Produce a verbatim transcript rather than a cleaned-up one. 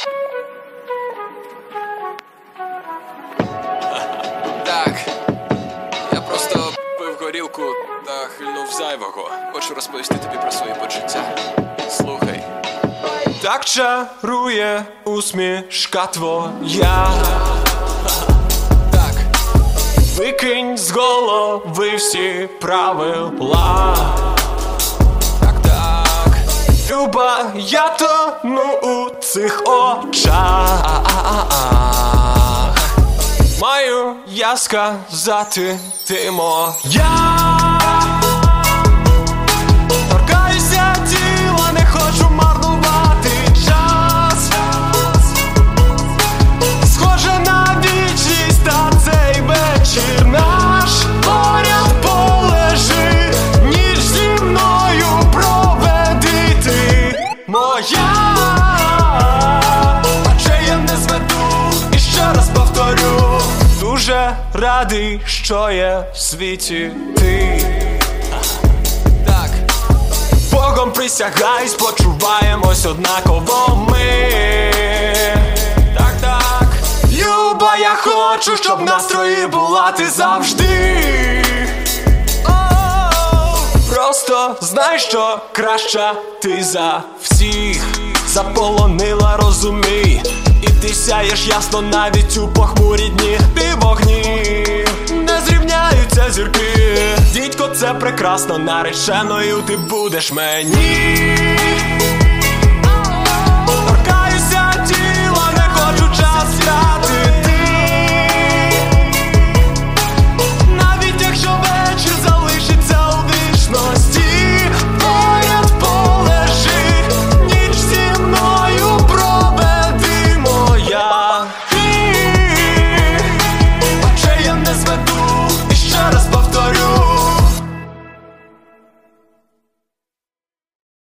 Так, я просто пив горілку та хильнув зайвого. Хочу розповісти тобі про свої почуття. Слухай. Так чарує усмішка твоя. Так. Викинь з голови всі правила. Так, так. Люба, я тону у цих очах. Маю я сказати, ти моя. Торкаюся тіла, не хочу марнувати час. Схоже на вічність, та цей вечір наш. Поряд полежи, ніч зі мною проведи ти моя. Очей я не зведу, і ще раз повторю. Дуже радий, що є в світі ти. Так. Богом присягаюсь, почуваємось однаково ми. Так, так. Люба, я хочу, щоб в настрої була ти завжди. Просто знай, що краща ти за всіх. Заполонила, розумій, і ти сяєш ясно навіть у похмурі дні. Ти вогні, не зрівняються зірки. Дідько, це прекрасно, нареченою ти будеш мені.